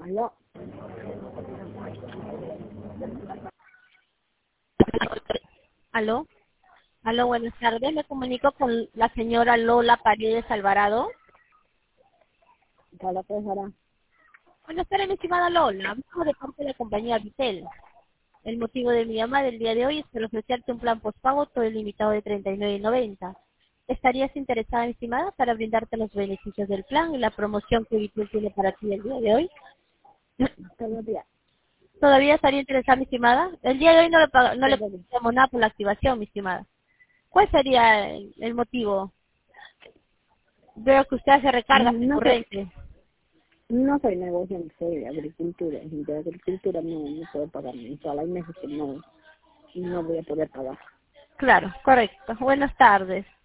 Aló. Aló, aló, buenas tardes. Me comunico con la señora Lola Paredes Alvarado. ¿Para qué será? Buenas tardes, mi estimada Lola. Hablo de parte de la compañía Vitel. El motivo de mi llamada del día de hoy es para ofrecerte un plan postpago todo ilimitado de 39.90. ¿Estarías interesada, mi estimada, para brindarte los beneficios del plan y la promoción que Vitel tiene para ti el día de hoy? Todos días. ¿Todavía estaría interesada, mi estimada? El día de hoy no le Todos días. pagamos nada por la activación, mi estimada. ¿Cuál sería el motivo? Veo que usted hace recargas No sé, recurrentes. no soy negociante, soy de agricultura. Y de agricultura no puedo pagar mensual. Hay meses que no voy a poder pagar. Claro, correcto. Buenas tardes.